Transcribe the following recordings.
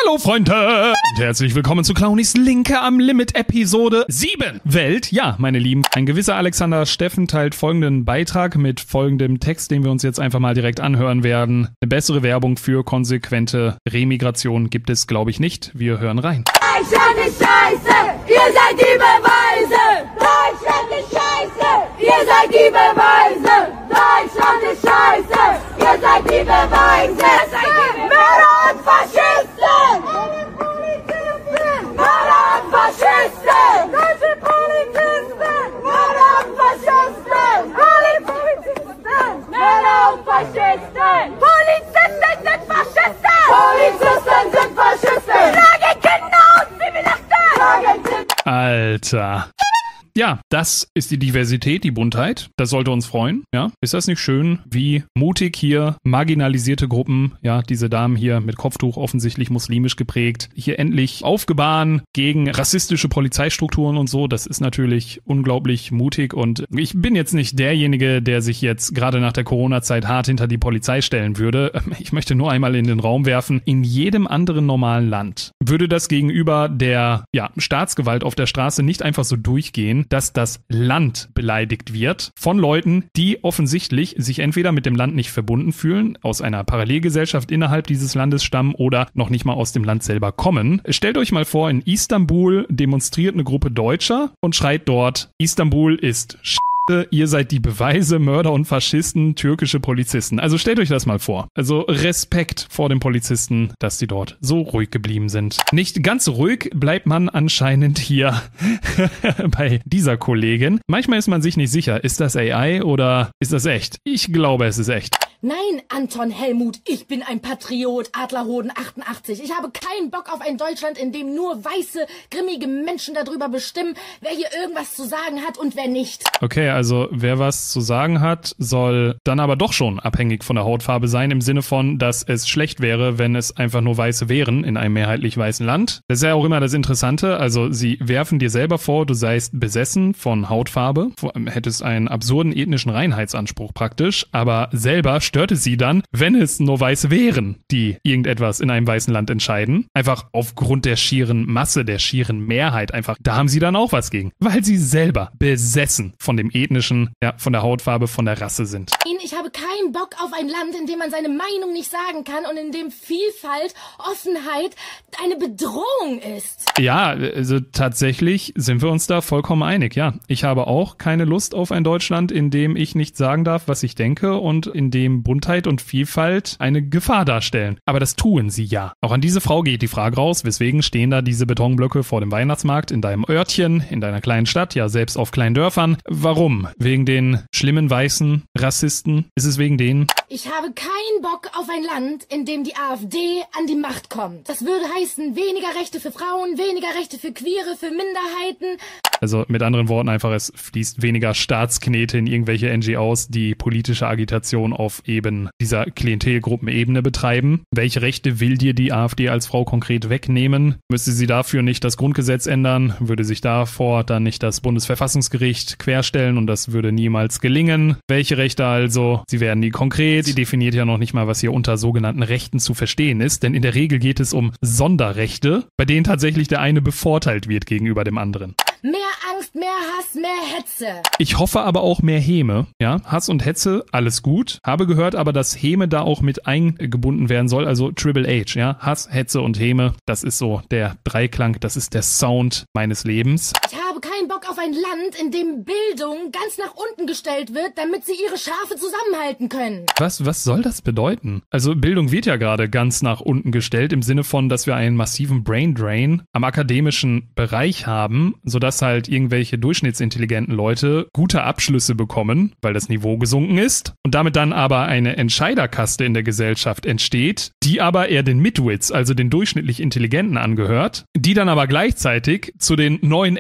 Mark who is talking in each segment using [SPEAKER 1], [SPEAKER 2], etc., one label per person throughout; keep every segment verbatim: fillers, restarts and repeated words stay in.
[SPEAKER 1] Hallo Freunde und herzlich willkommen zu Clownies Linke am Limit Episode sieben. Welt, ja, meine Lieben. Ein gewisser Alexander Steffen teilt folgenden Beitrag mit folgendem Text, den wir uns jetzt einfach mal direkt anhören werden. Eine bessere Werbung für konsequente Remigration gibt es, glaube ich, nicht. Wir hören rein.
[SPEAKER 2] Deutschland ist scheiße, ihr seid die Beweise. Deutschland ist scheiße, ihr seid die Beweise. Deutschland ist scheiße, ihr seid die Beweise. Mörder und Faschisten! Mörder und Faschisten! Deutsche Polizisten! Mörder und Faschisten! Polizisten! Mörder und Faschisten! Polizisten sind Faschisten! Polizisten sind Faschisten! Schlagen Kinder und Zivilisten! Schlagen Kinder!
[SPEAKER 1] Alter. Ja, das ist die Diversität, die Buntheit. Das sollte uns freuen, ja. Ist das nicht schön, wie mutig hier marginalisierte Gruppen, ja, diese Damen hier mit Kopftuch, offensichtlich muslimisch geprägt, hier endlich aufgebahrt gegen rassistische Polizeistrukturen und so. Das ist natürlich unglaublich mutig und ich bin jetzt nicht derjenige, der sich jetzt gerade nach der Corona-Zeit hart hinter die Polizei stellen würde. Ich möchte nur einmal in den Raum werfen, in jedem anderen normalen Land würde das gegenüber der, ja, Staatsgewalt auf der Straße nicht einfach so durchgehen, dass das Land beleidigt wird von Leuten, die offensichtlich sich entweder mit dem Land nicht verbunden fühlen, aus einer Parallelgesellschaft innerhalb dieses Landes stammen oder noch nicht mal aus dem Land selber kommen. Stellt euch mal vor, in Istanbul demonstriert eine Gruppe Deutscher und schreit dort, Istanbul ist Sch***, ihr seid die Beweise, Mörder und Faschisten, türkische Polizisten. Also stellt euch das mal vor. Also Respekt vor den Polizisten, dass die dort so ruhig geblieben sind. Nicht ganz so ruhig bleibt man anscheinend hier bei dieser Kollegin. Manchmal ist man sich nicht sicher, ist das A I oder ist das echt? Ich glaube, es ist echt.
[SPEAKER 3] Nein, Anton Helmut, ich bin ein Patriot, Adlerhoden achtundachtzig. Ich habe keinen Bock auf ein Deutschland, in dem nur weiße, grimmige Menschen darüber bestimmen, wer hier irgendwas zu sagen hat und wer nicht.
[SPEAKER 1] Okay, also wer was zu sagen hat, soll dann aber doch schon abhängig von der Hautfarbe sein, im Sinne von, dass es schlecht wäre, wenn es einfach nur Weiße wären in einem mehrheitlich weißen Land. Das ist ja auch immer das Interessante, also sie werfen dir selber vor, du seist besessen von Hautfarbe, hättest einen absurden ethnischen Reinheitsanspruch praktisch, aber selber stört es sie dann, wenn es nur Weiße wären, die irgendetwas in einem weißen Land entscheiden. Einfach aufgrund der schieren Masse, der schieren Mehrheit einfach. Da haben sie dann auch was gegen, weil sie selber besessen von dem ethnischen, ja, von der Hautfarbe, von der Rasse sind.
[SPEAKER 3] Ich habe keinen Bock auf ein Land, in dem man seine Meinung nicht sagen kann und in dem Vielfalt, Offenheit eine Bedrohung ist.
[SPEAKER 1] Ja, also tatsächlich sind wir uns da vollkommen einig, ja. Ich habe auch keine Lust auf ein Deutschland, in dem ich nicht sagen darf, was ich denke und in dem Buntheit und Vielfalt eine Gefahr darstellen. Aber das tun sie ja. Auch an diese Frau geht die Frage raus, weswegen stehen da diese Betonblöcke vor dem Weihnachtsmarkt in deinem Örtchen, in deiner kleinen Stadt, ja selbst auf kleinen Dörfern. Warum? Wegen den schlimmen weißen Rassisten? Ist es wegen denen?
[SPEAKER 3] Ich habe keinen Bock auf ein Land, in dem die AfD an die Macht kommt. Das würde heißen, weniger Rechte für Frauen, weniger Rechte für Queere, für Minderheiten.
[SPEAKER 1] Also mit anderen Worten einfach, es fließt weniger Staatsknete in irgendwelche N G Os, die politische Agitation auf eben dieser Klientelgruppenebene betreiben. Welche Rechte will dir die AfD als Frau konkret wegnehmen? Müsste sie dafür nicht das Grundgesetz ändern? Würde sich davor dann nicht das Bundesverfassungsgericht querstellen und das würde niemals gelingen? Welche Rechte also? Sie werden nie konkret. Sie definiert ja noch nicht mal, was hier unter sogenannten Rechten zu verstehen ist, denn in der Regel geht es um Sonderrechte, bei denen tatsächlich der eine bevorteilt wird gegenüber dem anderen.
[SPEAKER 3] Mehr Angst, mehr Hass, mehr Hetze.
[SPEAKER 1] Ich hoffe aber auch mehr Häme. Ja, Hass und Hetze, alles gut. Habe gehört aber, dass Häme da auch mit eingebunden werden soll, also Triple H, ja. Hass, Hetze und Häme, das ist so der Dreiklang, das ist der Sound meines Lebens.
[SPEAKER 3] Ich habe keinen Bock auf ein Land, in dem Bildung ganz nach unten gestellt wird, damit sie ihre Schafe zusammenhalten können.
[SPEAKER 1] Was, was soll das bedeuten? Also Bildung wird ja gerade ganz nach unten gestellt, im Sinne von, dass wir einen massiven Brain Drain am akademischen Bereich haben, sodass halt irgendwelche durchschnittsintelligenten Leute gute Abschlüsse bekommen, weil das Niveau gesunken ist und damit dann aber eine Entscheiderkaste in der Gesellschaft entsteht, die aber eher den Midwits, also den durchschnittlich Intelligenten angehört, die dann aber gleichzeitig zu den neuen Experten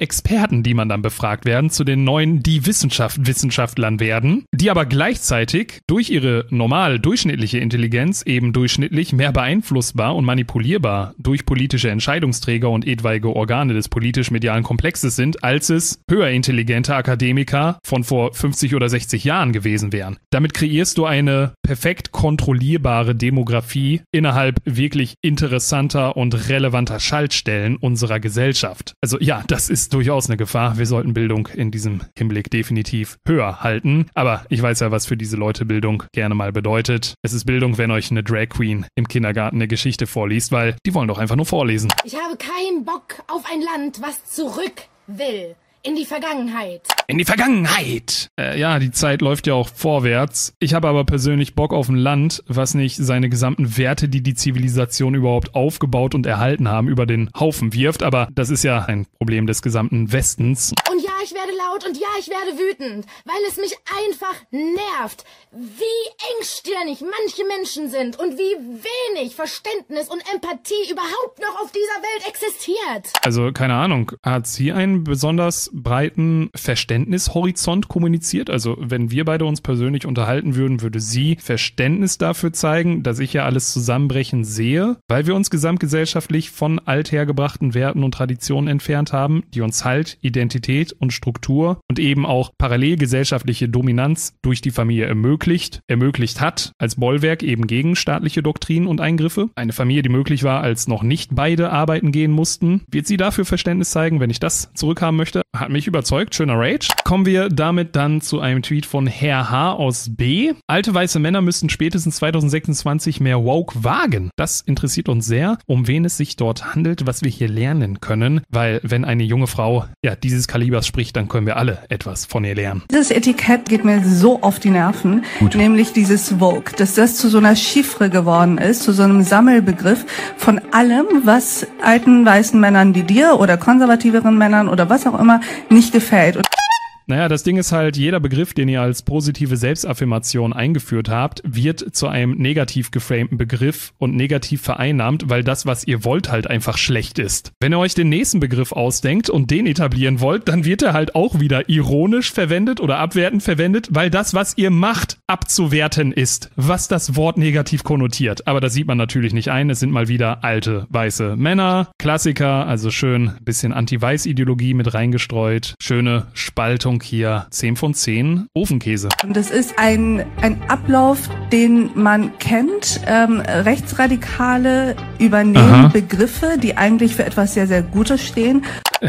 [SPEAKER 1] Experten, die man dann befragt werden, zu den neuen die Wissenschaft Wissenschaftlern werden, die aber gleichzeitig durch ihre normal durchschnittliche Intelligenz eben durchschnittlich mehr beeinflussbar und manipulierbar durch politische Entscheidungsträger und etwaige Organe des politisch-medialen Komplexes sind, als es höher intelligente Akademiker von vor fünfzig oder sechzig Jahren gewesen wären. Damit kreierst du eine perfekt kontrollierbare Demografie innerhalb wirklich interessanter und relevanter Schaltstellen unserer Gesellschaft. Also ja, das ist durchaus eine Gefahr. Wir sollten Bildung in diesem Hinblick definitiv höher halten. Aber ich weiß ja, was für diese Leute Bildung gerne mal bedeutet. Es ist Bildung, wenn euch eine Drag Queen im Kindergarten eine Geschichte vorliest, weil die wollen doch einfach nur vorlesen.
[SPEAKER 3] Ich habe keinen Bock auf ein Land, was zurück will. In die Vergangenheit.
[SPEAKER 1] In die Vergangenheit! Äh, ja, die Zeit läuft ja auch vorwärts. Ich habe aber persönlich Bock auf ein Land, was nicht seine gesamten Werte, die die Zivilisation überhaupt aufgebaut und erhalten haben, über den Haufen wirft. Aber das ist ja ein Problem des gesamten Westens.
[SPEAKER 3] Und ja, ich werde laut und ja, ich werde wütend, weil es mich einfach nervt, wie engstirnig manche Menschen sind und wie wenig Verständnis und Empathie überhaupt noch auf dieser Welt existiert.
[SPEAKER 1] Also, keine Ahnung, hat sie einen besonders breiten Verständnishorizont kommuniziert? Also, wenn wir beide uns persönlich unterhalten würden, würde sie Verständnis dafür zeigen, dass ich ja alles zusammenbrechen sehe, weil wir uns gesamtgesellschaftlich von althergebrachten Werten und Traditionen entfernt haben, die uns Halt, Identität und Struktur und eben auch parallel gesellschaftliche Dominanz durch die Familie ermöglicht, ermöglicht hat, als Bollwerk eben gegen staatliche Doktrinen und Eingriffe. Eine Familie, die möglich war, als noch nicht beide arbeiten gehen mussten. Wird sie dafür Verständnis zeigen, wenn ich das zurückhaben möchte? Hat mich überzeugt, schöner Rage. Kommen wir damit dann zu einem Tweet von Herr H. aus B. Alte weiße Männer müssten spätestens zwanzig sechsundzwanzig mehr Woke wagen. Das interessiert uns sehr, um wen es sich dort handelt, was wir hier lernen können, weil wenn eine junge Frau ja dieses Kalibers spricht, dann können wir alle etwas von ihr lernen.
[SPEAKER 4] Dieses Etikett geht mir so auf die Nerven, Gut. nämlich dieses Woke, dass das zu so einer Chiffre geworden ist, zu so einem Sammelbegriff von allem, was alten weißen Männern wie dir oder konservativeren Männern oder was auch immer nicht gefällt. Und
[SPEAKER 1] Naja, das Ding ist halt, jeder Begriff, den ihr als positive Selbstaffirmation eingeführt habt, wird zu einem negativ geframten Begriff und negativ vereinnahmt, weil das, was ihr wollt, halt einfach schlecht ist. Wenn ihr euch den nächsten Begriff ausdenkt und den etablieren wollt, dann wird er halt auch wieder ironisch verwendet oder abwertend verwendet, weil das, was ihr macht, abzuwerten ist, was das Wort negativ konnotiert. Aber das sieht man natürlich nicht ein. Es sind mal wieder alte, weiße Männer. Klassiker, also schön bisschen Anti-Weiß-Ideologie mit reingestreut. Schöne Spaltung hier, zehn von zehn Ofenkäse.
[SPEAKER 4] Und das ist ein, ein Ablauf, den man kennt. Ähm, Rechtsradikale übernehmen Aha. Begriffe, die eigentlich für etwas sehr, sehr Gutes stehen.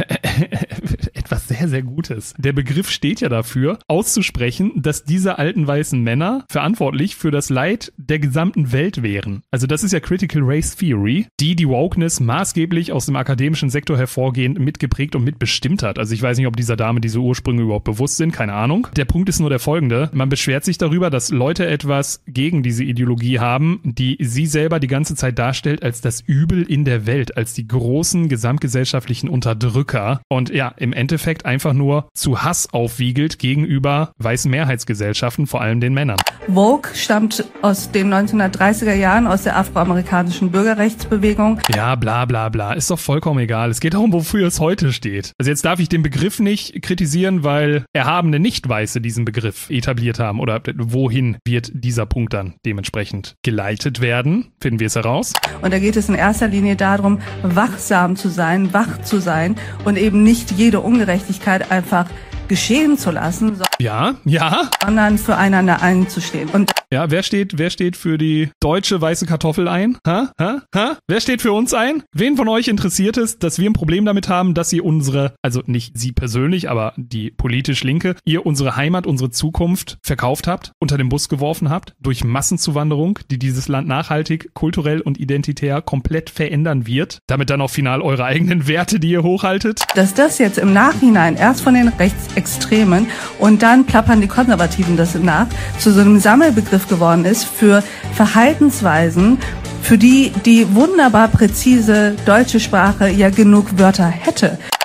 [SPEAKER 1] Etwas sehr, sehr Gutes. Der Begriff steht ja dafür, auszusprechen, dass diese alten weißen Männer verantwortlich für das Leid der gesamten Welt wären. Also das ist ja Critical Race Theory, die die Wokeness maßgeblich aus dem akademischen Sektor hervorgehend mitgeprägt und mitbestimmt hat. Also ich weiß nicht, ob dieser Dame diese Ursprünge überhaupt bewusst sind, keine Ahnung. Der Punkt ist nur der folgende. Man beschwert sich darüber, dass Leute etwas gegen diese Ideologie haben, die sie selber die ganze Zeit darstellt als das Übel in der Welt, als die großen gesamtgesellschaftlichen Unterdrücker und ja, im Endeffekt einfach nur zu Hass aufwiegelt gegenüber weißen Mehrheitsgesellschaften, vor allem den Männern.
[SPEAKER 4] Woke stammt aus den neunzehnhundertdreißiger Jahren, aus der afroamerikanischen Bürgerrechtsbewegung.
[SPEAKER 1] Ja, bla bla bla, ist doch vollkommen egal. Es geht darum, wofür es heute steht. Also jetzt darf ich den Begriff nicht kritisieren, weil erhabene Nicht-Weiße diesen Begriff etabliert haben oder wohin wird dieser Punkt dann dementsprechend geleitet werden? Finden wir es heraus.
[SPEAKER 4] Und da geht es in erster Linie darum, wachsam zu sein, wach zu sein und eben nicht jede Ungerechtigkeit einfach geschehen zu lassen,
[SPEAKER 1] ja, ja,
[SPEAKER 4] sondern füreinander einzustehen. Und
[SPEAKER 1] ja, wer steht, wer steht für die deutsche weiße Kartoffel ein? Ha? Ha? Ha? Wer steht für uns ein? Wen von euch interessiert es, dass wir ein Problem damit haben, dass ihr unsere, also nicht sie persönlich, aber die politisch Linke, ihr unsere Heimat, unsere Zukunft verkauft habt, unter den Bus geworfen habt, durch Massenzuwanderung, die dieses Land nachhaltig, kulturell und identitär komplett verändern wird, damit dann auch final eure eigenen Werte, die ihr hochhaltet?
[SPEAKER 4] Dass das jetzt im Nachhinein erst von den Rechtsextremen und dann plappern die Konservativen das nach, zu so einem Sammelbegriff geworden ist für Verhaltensweisen, für die die wunderbar präzise deutsche Sprache ja genug Wörter hätte.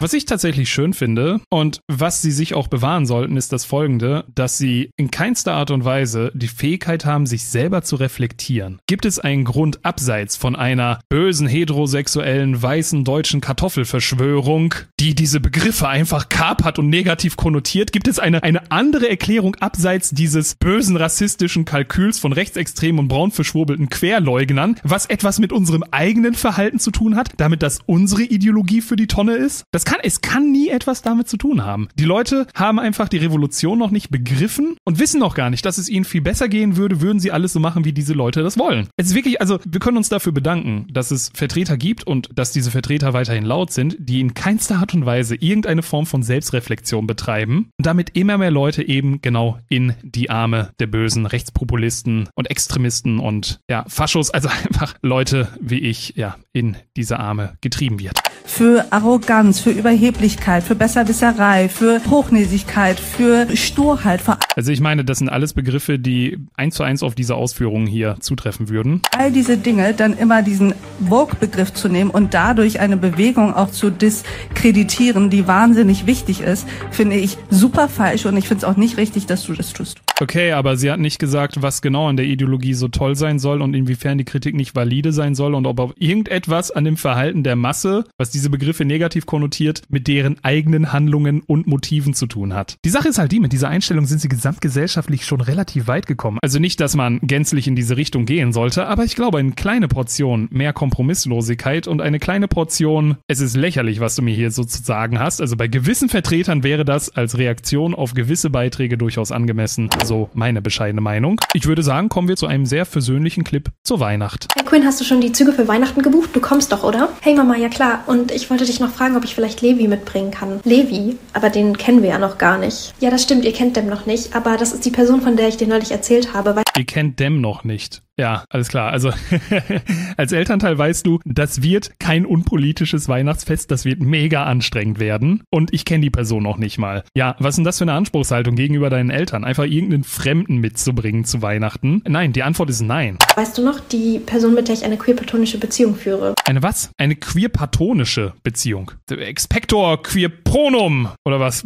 [SPEAKER 1] Was ich tatsächlich schön finde und was sie sich auch bewahren sollten, ist das Folgende, dass sie in keinster Art und Weise die Fähigkeit haben, sich selber zu reflektieren. Gibt es einen Grund abseits von einer bösen, heterosexuellen, weißen, deutschen Kartoffelverschwörung, die diese Begriffe einfach kapert und negativ konnotiert? Gibt es eine, eine andere Erklärung abseits dieses bösen, rassistischen Kalküls von rechtsextremen und braun verschwurbelten Querleugnern, was etwas mit unserem eigenen Verhalten zu tun hat, damit das unsere Ideologie für die Tonne ist? Das kann, es kann nie etwas damit zu tun haben. Die Leute haben einfach die Revolution noch nicht begriffen und wissen noch gar nicht, dass es ihnen viel besser gehen würde, würden sie alles so machen, wie diese Leute das wollen. Es ist wirklich, also wir können uns dafür bedanken, dass es Vertreter gibt und dass diese Vertreter weiterhin laut sind, die in keinster Art und Weise irgendeine Form von Selbstreflexion betreiben und damit immer mehr Leute eben genau in die Arme der bösen Rechtspopulisten und Extremisten und ja, Faschos, also einfach Leute wie ich, ja, in diese Arme getrieben wird.
[SPEAKER 4] Für Arroganz, für Überheblichkeit, für Besserwisserei, für Hochnäsigkeit, für Sturheit, für
[SPEAKER 1] Also ich meine, das sind alles Begriffe, die eins zu eins auf diese Ausführungen hier zutreffen würden.
[SPEAKER 4] all diese Dinge dann immer diesen Vogue-Begriff zu nehmen und dadurch eine Bewegung auch zu diskreditieren, die wahnsinnig wichtig ist, finde ich super falsch und ich finde es auch nicht richtig, dass du das tust.
[SPEAKER 1] Okay, aber sie hat nicht gesagt, was genau an der Ideologie so toll sein soll und inwiefern die Kritik nicht valide sein soll und ob auch irgendetwas an dem Verhalten der Masse, was diese Begriffe negativ konnotiert, mit deren eigenen Handlungen und Motiven zu tun hat. Die Sache ist halt die, mit dieser Einstellung sind sie gesamtgesellschaftlich schon relativ weit gekommen. Also nicht, dass man gänzlich in diese Richtung gehen sollte, aber ich glaube, eine kleine Portion mehr Kompromisslosigkeit und eine kleine Portion, es ist lächerlich, was du mir hier so zu sagen hast. Also bei gewissen Vertretern wäre das als Reaktion auf gewisse Beiträge durchaus angemessen. So meine bescheidene Meinung. Ich würde sagen, kommen wir zu einem sehr versöhnlichen Clip zur Weihnacht.
[SPEAKER 5] Hey Quinn, hast du schon die Züge für Weihnachten gebucht? Du kommst doch, oder? Hey Mama, ja klar. Und ich wollte dich noch fragen, ob ich vielleicht Levi mitbringen kann. Levi? Aber den kennen wir ja noch gar nicht. Ja, das stimmt, ihr kennt Dem noch nicht. Aber das ist die Person, von der ich dir neulich erzählt habe. Weil
[SPEAKER 1] Ihr kennt Dem noch nicht. Ja, alles klar. Also als Elternteil weißt du, das wird kein unpolitisches Weihnachtsfest, das wird mega anstrengend werden und ich kenne die Person noch nicht mal. Ja, was ist denn das für eine Anspruchshaltung gegenüber deinen Eltern? Einfach irgendeinen Fremden mitzubringen zu Weihnachten? Nein, die Antwort ist nein.
[SPEAKER 5] Weißt du noch, die Person, mit der ich eine queer-platonische Beziehung führe?
[SPEAKER 1] Eine was? Eine queer-platonische Beziehung. Expector queer-pronum oder was?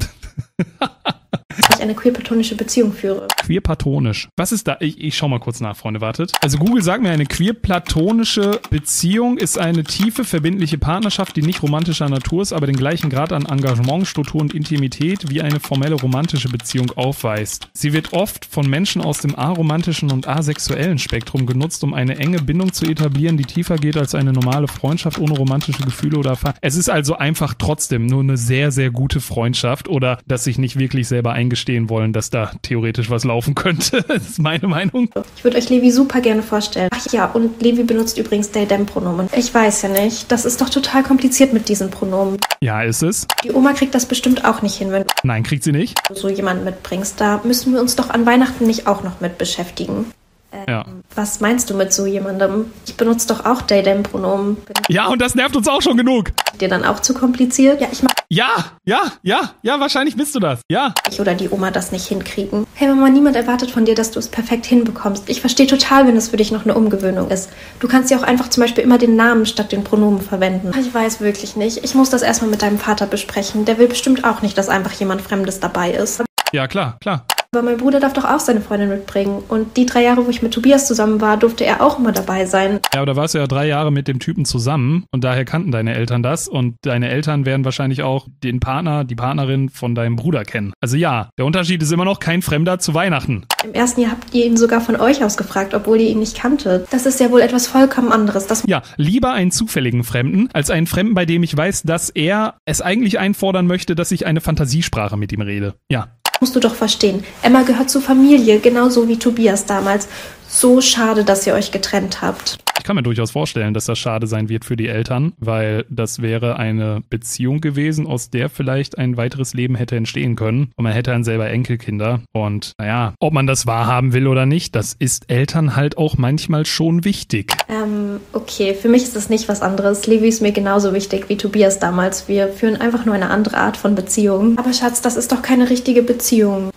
[SPEAKER 5] Ich eine queer-platonische Beziehung führe.
[SPEAKER 1] Queer-platonisch. Was ist da? Ich, ich schau mal kurz nach, Freunde, wartet. Also Google sagt mir, eine queer-platonische Beziehung ist eine tiefe, verbindliche Partnerschaft, die nicht romantischer Natur ist, aber den gleichen Grad an Engagement, Struktur und Intimität wie eine formelle romantische Beziehung aufweist. Sie wird oft von Menschen aus dem aromantischen und asexuellen Spektrum genutzt, um eine enge Bindung zu etablieren, die tiefer geht als eine normale Freundschaft ohne romantische Gefühle oder Erfahrung. Es ist also einfach trotzdem nur eine sehr, sehr gute Freundschaft oder dass sich nicht wirklich selber eingestehen wollen, dass da theoretisch was laufen könnte. Das ist meine Meinung.
[SPEAKER 5] Ich würde euch Levi super gerne vorstellen. Ach ja, und Levi benutzt übrigens They-Them-Pronomen. Ich weiß ja nicht. Das ist doch total kompliziert mit diesen Pronomen.
[SPEAKER 1] Ja, ist es.
[SPEAKER 5] Die Oma kriegt das bestimmt auch nicht hin, wenn
[SPEAKER 1] Nein, kriegt sie nicht.
[SPEAKER 5] du so jemanden mitbringst. Da müssen wir uns doch an Weihnachten nicht auch noch mit beschäftigen. Ähm,
[SPEAKER 1] Ja.
[SPEAKER 5] Was meinst du mit so jemandem? Ich benutze doch auch They-Them-Pronomen. Bin
[SPEAKER 1] Ja, und das nervt uns auch schon genug.
[SPEAKER 5] dir dann auch zu kompliziert? Ja, ich mag
[SPEAKER 1] Ja, ja, ja, ja, wahrscheinlich bist du das. Ja.
[SPEAKER 5] ich oder die Oma das nicht hinkriegen. Hey Mama, niemand erwartet von dir, dass du es perfekt hinbekommst. Ich verstehe total, wenn es für dich noch eine Umgewöhnung ist. Du kannst ja auch einfach zum Beispiel immer den Namen statt den Pronomen verwenden. Ich weiß wirklich nicht. Ich muss das erstmal mit deinem Vater besprechen. Der will bestimmt auch nicht, dass einfach jemand Fremdes dabei ist.
[SPEAKER 1] Ja, klar, klar.
[SPEAKER 5] Aber mein Bruder darf doch auch seine Freundin mitbringen. Und die drei Jahre, wo ich mit Tobias zusammen war, durfte er auch immer dabei sein.
[SPEAKER 1] Ja, aber da warst du ja drei Jahre mit dem Typen zusammen und daher kannten deine Eltern das und deine Eltern werden wahrscheinlich auch den Partner, die Partnerin von deinem Bruder kennen. Also ja, der Unterschied ist immer noch kein Fremder zu Weihnachten.
[SPEAKER 5] Im ersten Jahr habt ihr ihn sogar von euch aus gefragt, obwohl ihr ihn nicht kanntet. Das ist ja wohl etwas vollkommen anderes. Das
[SPEAKER 1] Ja, lieber einen zufälligen Fremden, als einen Fremden, bei dem ich weiß, dass er es eigentlich einfordern möchte, dass ich eine Fantasiesprache mit ihm rede. Ja.
[SPEAKER 5] musst du doch verstehen. Emma gehört zur Familie, genauso wie Tobias damals. So schade, dass ihr euch getrennt habt.
[SPEAKER 1] Ich kann mir durchaus vorstellen, dass das schade sein wird für die Eltern, weil das wäre eine Beziehung gewesen, aus der vielleicht ein weiteres Leben hätte entstehen können. Und man hätte dann selber Enkelkinder. Und naja, ob man das wahrhaben will oder nicht, das ist Eltern halt auch manchmal schon wichtig.
[SPEAKER 5] Ähm, okay, für mich ist das nicht was anderes. Levi ist mir genauso wichtig wie Tobias damals. Wir führen einfach nur eine andere Art von Beziehung. Aber Schatz, das ist doch keine richtige Beziehung. Okay.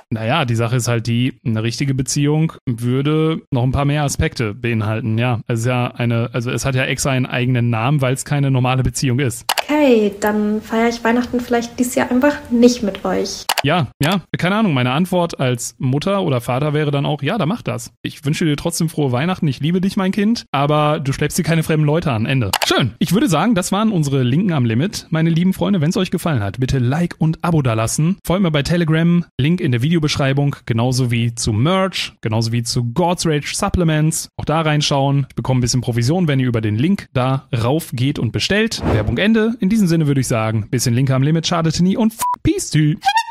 [SPEAKER 1] Naja, die Sache ist halt die, eine richtige Beziehung würde noch ein paar mehr Aspekte beinhalten, ja. Es ist ja eine, also es hat ja extra einen eigenen Namen, weil es keine normale Beziehung ist.
[SPEAKER 5] Okay, dann feiere ich Weihnachten vielleicht dieses Jahr einfach nicht mit euch.
[SPEAKER 1] Ja, ja, keine Ahnung, meine Antwort als Mutter oder Vater wäre dann auch, ja, dann mach das. Ich wünsche dir trotzdem frohe Weihnachten, ich liebe dich, mein Kind, aber du schleppst dir keine fremden Leute an, Ende. Schön, ich würde sagen, das waren unsere Linken am Limit. Meine lieben Freunde, wenn es euch gefallen hat, bitte Like und Abo dalassen. Folgt mir bei Telegram, Link in der Videobeschreibung, genauso wie zu Merch, genauso wie zu God's Rage Supplements. Auch da reinschauen, ich bekomme ein bisschen Provision, wenn ihr über den Link da rauf geht und bestellt. Werbung Ende. In diesem Sinne würde ich sagen, bisschen Linke am Limit schadete nie und f*** Peace, tü.